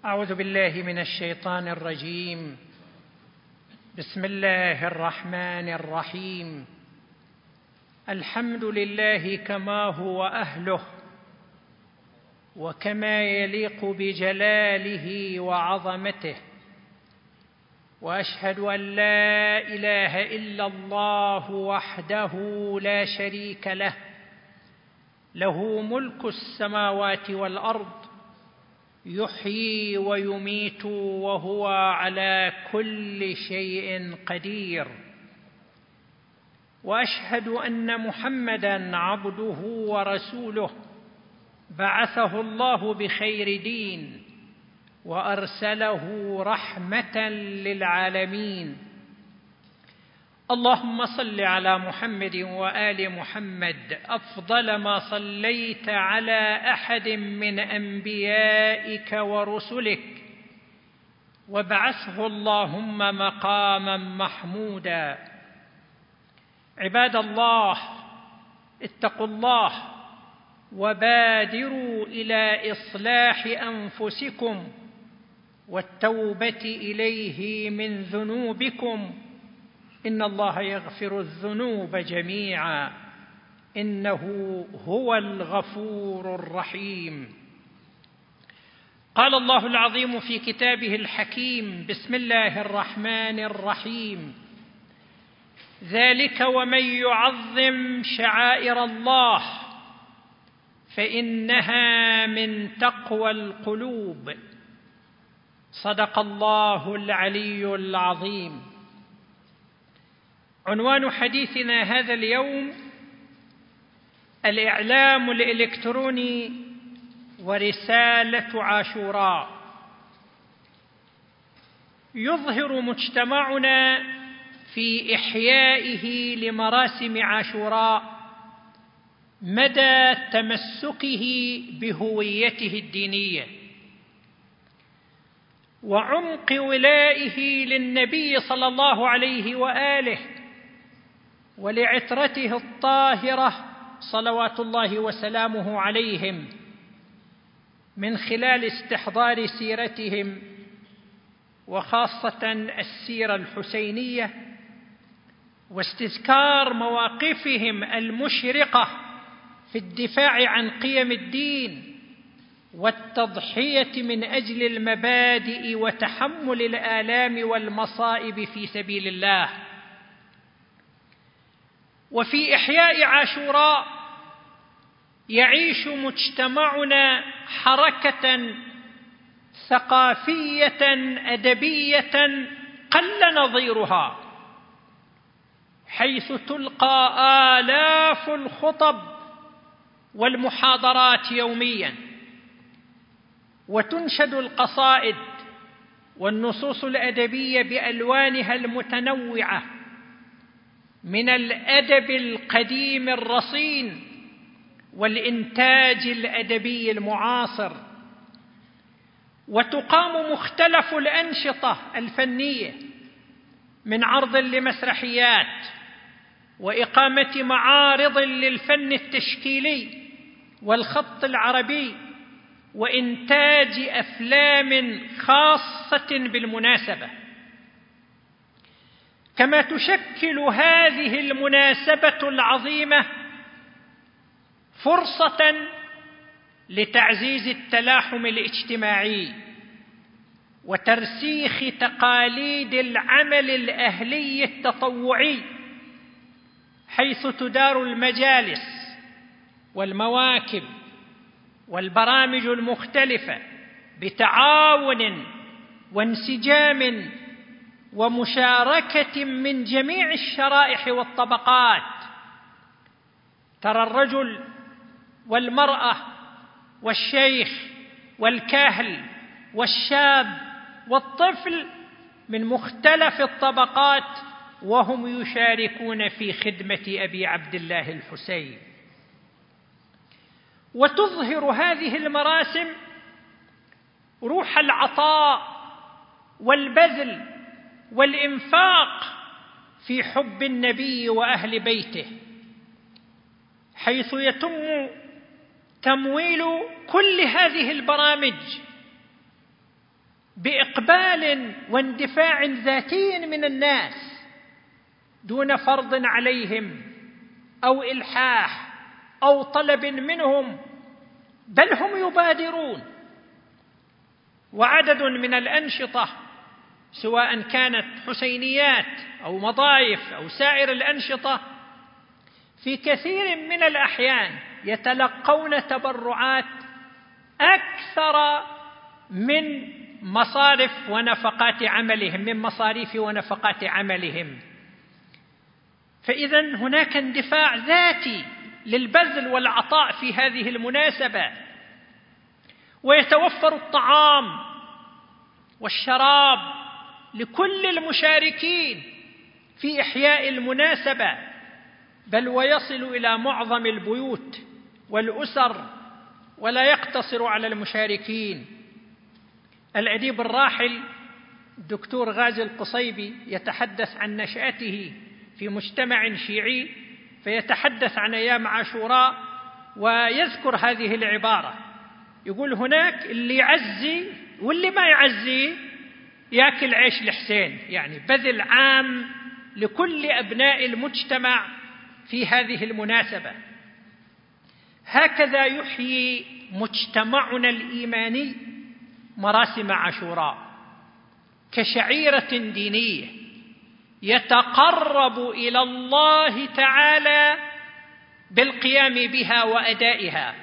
أعوذ بالله من الشيطان الرجيم. بسم الله الرحمن الرحيم. الحمد لله كما هو أهله وكما يليق بجلاله وعظمته، وأشهد أن لا إله إلا الله وحده لا شريك له، له ملك السماوات والأرض، يحيي ويميت وهو على كل شيء قدير. وأشهد أن محمداً عبده ورسوله، بعثه الله بخير دين وأرسله رحمة للعالمين. اللهم صل على محمد وآل محمد أفضل ما صليت على أحد من أنبيائك ورسلك، وابعثه اللهم مقاماً محموداً. عباد الله، اتقوا الله وبادروا إلى إصلاح أنفسكم والتوبة إليه من ذنوبكم، إن الله يغفر الذنوب جميعا، إنه هو الغفور الرحيم. قال الله العظيم في كتابه الحكيم: بسم الله الرحمن الرحيم: ذلك ومن يعظم شعائر الله فإنها من تقوى القلوب. صدق الله العلي العظيم. عنوان حديثنا هذا اليوم: الإعلام الإلكتروني ورسالة عاشوراء. يظهر مجتمعنا في إحيائه لمراسم عاشوراء مدى تمسكه بهويته الدينية وعمق ولائه للنبي صلى الله عليه وآله ولعترته الطاهرة صلوات الله وسلامه عليهم، من خلال استحضار سيرتهم، وخاصة السيرة الحسينية، واستذكار مواقفهم المشرقة في الدفاع عن قيم الدين والتضحية من أجل المبادئ وتحمل الآلام والمصائب في سبيل الله. وفي إحياء عاشوراء يعيش مجتمعنا حركة ثقافية أدبية قل نظيرها، حيث تلقى آلاف الخطب والمحاضرات يومياً، وتنشد القصائد والنصوص الأدبية بألوانها المتنوعة، من الأدب القديم الرصين والإنتاج الأدبي المعاصر. وتقام مختلف الأنشطة الفنية، من عرض لمسرحيات، وإقامة معارض للفن التشكيلي والخط العربي، وإنتاج أفلام خاصة بالمناسبة. كما تشكل هذه المناسبة العظيمة فرصة لتعزيز التلاحم الاجتماعي وترسيخ تقاليد العمل الأهلي التطوعي، حيث تدار المجالس والمواكب والبرامج المختلفة بتعاون وانسجام ومشاركة من جميع الشرائح والطبقات. ترى الرجل والمرأة والشيخ والكاهل والشاب والطفل من مختلف الطبقات، وهم يشاركون في خدمة أبي عبد الله الحسين. وتظهر هذه المراسم روح العطاء والبذل والإنفاق في حب النبي وأهل بيته، حيث يتم تمويل كل هذه البرامج بإقبال واندفاع ذاتي من الناس دون فرض عليهم أو إلحاح أو طلب منهم، بل هم يبادرون. وعدد من الأنشطة سواء كانت حسينيات أو مضايف أو سائر الأنشطة في كثير من الأحيان يتلقون تبرعات أكثر من مصاريف ونفقات عملهم. فإذا هناك اندفاع ذاتي للبذل والعطاء في هذه المناسبة، ويتوفر الطعام والشراب لكل المشاركين في إحياء المناسبة، بل ويصل إلى معظم البيوت والأسر ولا يقتصر على المشاركين. الأديب الراحل الدكتور غازي القصيبي يتحدث عن نشأته في مجتمع شيعي، فيتحدث عن أيام عاشوراء ويذكر هذه العبارة، يقول هناك اللي يعزي واللي ما يعزي يأكل عيش الحسين، يعني بذل عام لكل أبناء المجتمع في هذه المناسبة. هكذا يحيي مجتمعنا الإيماني مراسم عاشوراء كشعيرة دينية يتقرب إلى الله تعالى بالقيام بها وأدائها.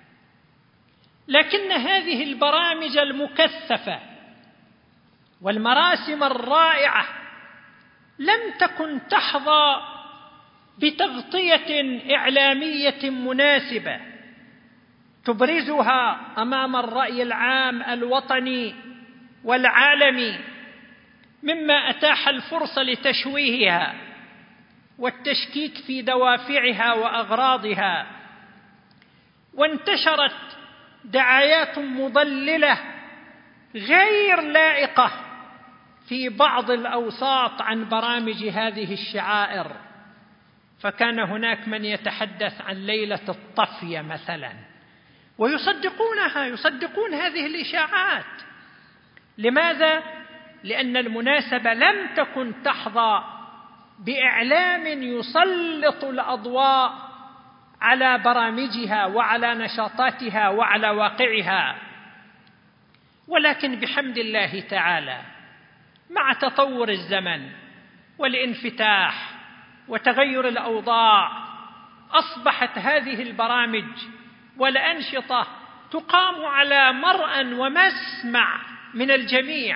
لكن هذه البرامج المكثفة والمراسم الرائعة لم تكن تحظى بتغطية إعلامية مناسبة تبرزها أمام الرأي العام الوطني والعالمي، مما أتاح الفرصة لتشويهها والتشكيك في دوافعها وأغراضها. وانتشرت دعايات مضللة غير لائقة في بعض الأوساط عن برامج هذه الشعائر، فكان هناك من يتحدث عن ليلة الطفية مثلا يصدقون هذه الإشاعات. لماذا؟ لأن المناسبة لم تكن تحظى بإعلام يسلط الأضواء على برامجها وعلى نشاطاتها وعلى واقعها. ولكن بحمد الله تعالى مع تطور الزمن والانفتاح وتغير الأوضاع أصبحت هذه البرامج والأنشطة تقام على مرأى ومسمع من الجميع.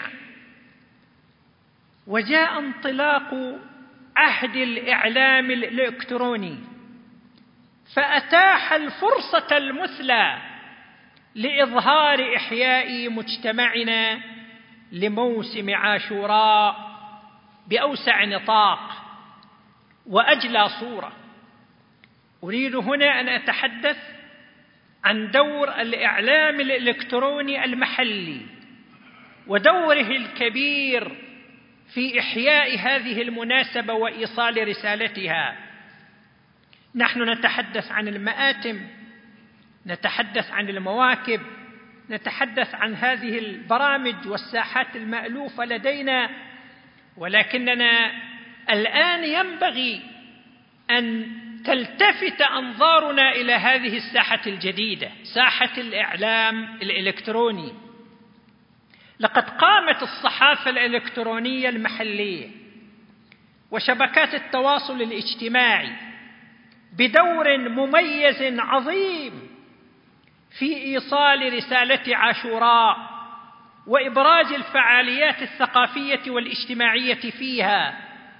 وجاء انطلاق عهد الإعلام الإلكتروني فأتاح الفرصة المثلى لإظهار إحياء مجتمعنا لموسم عاشوراء بأوسع نطاق وأجلى صورة. أريد هنا أن أتحدث عن دور الإعلام الإلكتروني المحلي ودوره الكبير في إحياء هذه المناسبة وإيصال رسالتها. نحن نتحدث عن المآتم، نتحدث عن المواكب، نتحدث عن هذه البرامج والساحات المألوفة لدينا، ولكننا الآن ينبغي أن تلتفت أنظارنا إلى هذه الساحة الجديدة، ساحة الإعلام الإلكتروني. لقد قامت الصحافة الإلكترونية المحلية وشبكات التواصل الاجتماعي بدور مميز عظيم في إيصال رسالة عاشوراء وإبراز الفعاليات الثقافية والاجتماعية فيها،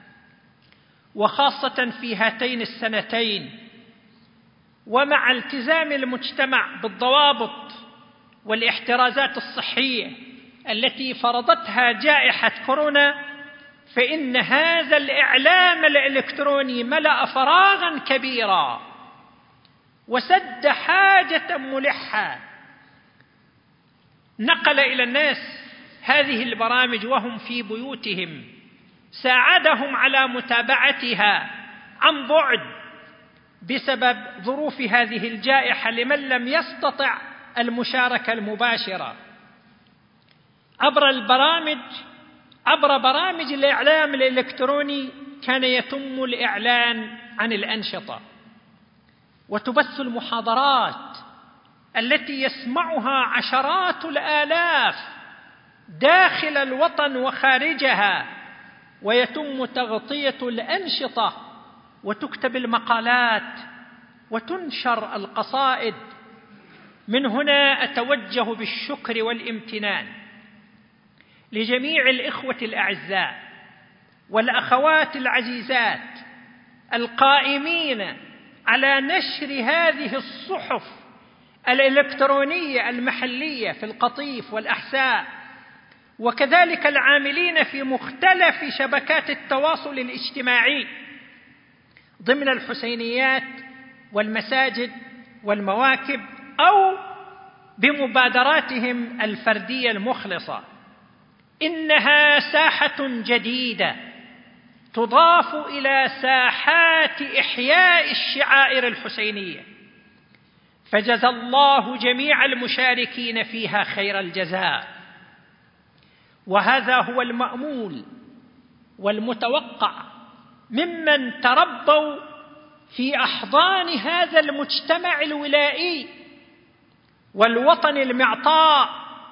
وخاصة في هاتين السنتين، ومع التزام المجتمع بالضوابط والاحترازات الصحية التي فرضتها جائحة كورونا، فإن هذا الإعلام الإلكتروني ملأ فراغا كبيرا وسد حاجة ملحة. نقل إلى الناس هذه البرامج وهم في بيوتهم، ساعدهم على متابعتها عن بعد بسبب ظروف هذه الجائحة لمن لم يستطع المشاركة المباشرة. عبر برامج الإعلام الإلكتروني كان يتم الإعلان عن الأنشطة، وتبث المحاضرات التي يسمعها عشرات الآلاف داخل الوطن وخارجها، ويتم تغطية الأنشطة، وتكتب المقالات، وتنشر القصائد. من هنا أتوجه بالشكر والامتنان لجميع الإخوة الأعزاء والأخوات العزيزات القائمين على نشر هذه الصحف الإلكترونية المحلية في القطيف والأحساء، وكذلك العاملين في مختلف شبكات التواصل الاجتماعي ضمن الحسينيات والمساجد والمواكب أو بمبادراتهم الفردية المخلصة. إنها ساحة جديدة تضاف إلى ساحات إحياء الشعائر الحسينية، فجزى الله جميع المشاركين فيها خير الجزاء. وهذا هو المأمول والمتوقع ممن تربوا في أحضان هذا المجتمع الولائي والوطن المعطاء.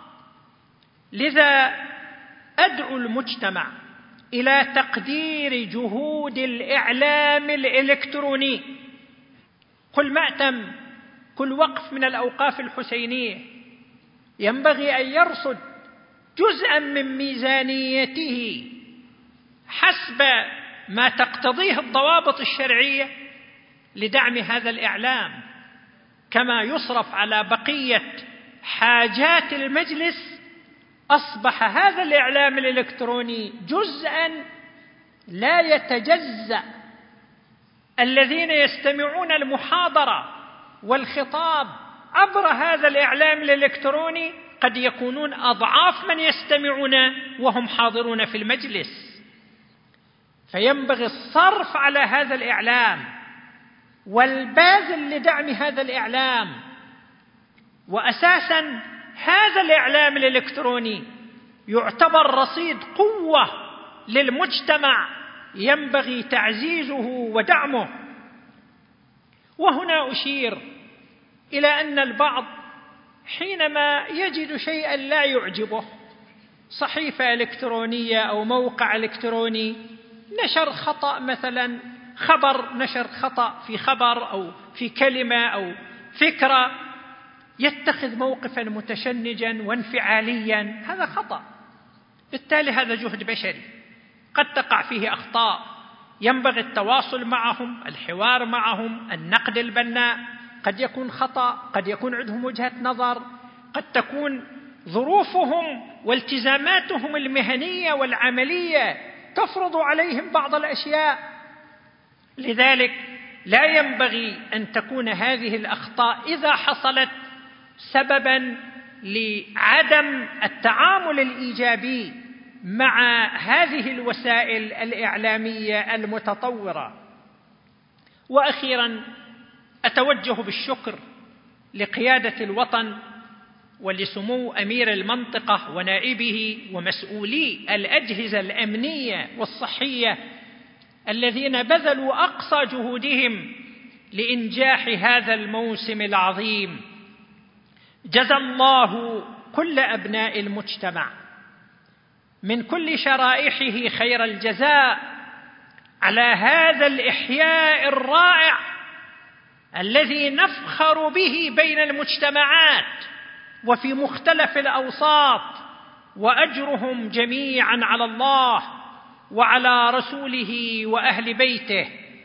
لذا أدعو المجتمع إلى تقدير جهود الإعلام الإلكتروني. كل مأتم، كل وقف من الأوقاف الحسينية ينبغي أن يرصد جزءا من ميزانيته حسب ما تقتضيه الضوابط الشرعية لدعم هذا الإعلام، كما يصرف على بقية حاجات المجلس. أصبح هذا الإعلام الإلكتروني جزءا لا يتجزأ. الذين يستمعون المحاضرة والخطاب عبر هذا الإعلام الإلكتروني قد يكونون أضعاف من يستمعون وهم حاضرون في المجلس، فينبغي الصرف على هذا الإعلام والباذل لدعم هذا الإعلام. وأساسا هذا الإعلام الإلكتروني يعتبر رصيد قوة للمجتمع ينبغي تعزيزه ودعمه. وهنا أشير إلى أن البعض حينما يجد شيئا لا يعجبه، صحيفة إلكترونية أو موقع إلكتروني نشر خطأ، مثلا خبر، نشر خطأ في خبر أو في كلمة أو فكرة، يتخذ موقفا متشنجا وانفعاليا. هذا خطأ، بالتالي هذا جهد بشري قد تقع فيه أخطاء، ينبغي التواصل معهم، الحوار معهم، النقد البناء. قد يكون خطأ، قد يكون عندهم وجهة نظر، قد تكون ظروفهم والتزاماتهم المهنية والعملية تفرض عليهم بعض الأشياء. لذلك لا ينبغي أن تكون هذه الأخطاء إذا حصلت سببا لعدم التعامل الإيجابي مع هذه الوسائل الإعلامية المتطورة. وأخيرا أتوجه بالشكر لقيادة الوطن ولسمو أمير المنطقة ونائبه ومسؤولي الأجهزة الأمنية والصحية الذين بذلوا أقصى جهودهم لإنجاح هذا الموسم العظيم. جزى الله كل أبناء المجتمع من كل شرائحه خير الجزاء على هذا الإحياء الرائع الذي نفخر به بين المجتمعات وفي مختلف الأوساط، وأجرهم جميعا على الله وعلى رسوله وأهل بيته،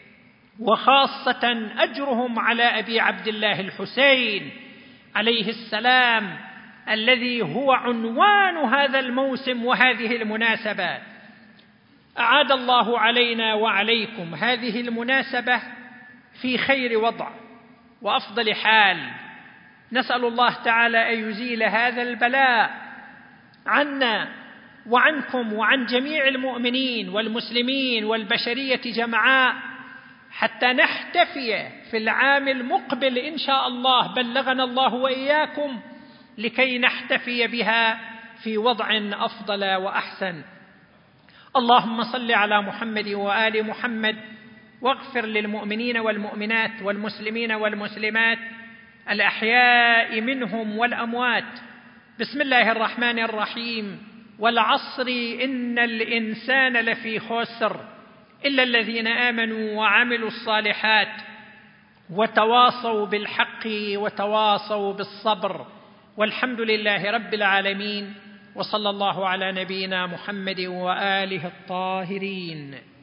وخاصة أجرهم على أبي عبد الله الحسين عليه السلام الذي هو عنوان هذا الموسم وهذه المناسبة. أعاد الله علينا وعليكم هذه المناسبة في خير وضع وأفضل حال. نسأل الله تعالى أن يزيل هذا البلاء عنا وعنكم وعن جميع المؤمنين والمسلمين والبشرية جمعاء، حتى نحتفي في العام المقبل إن شاء الله، بلغنا الله وإياكم، لكي نحتفي بها في وضع أفضل وأحسن. اللهم صل على محمد وآل محمد، واغفر للمؤمنين والمؤمنات والمسلمين والمسلمات الأحياء منهم والأموات. بسم الله الرحمن الرحيم. والعصر إن الإنسان لفي خسر إلا الذين آمنوا وعملوا الصالحات وتواصوا بالحق وتواصوا بالصبر. والحمد لله رب العالمين، وصلى الله على نبينا محمد وآله الطاهرين.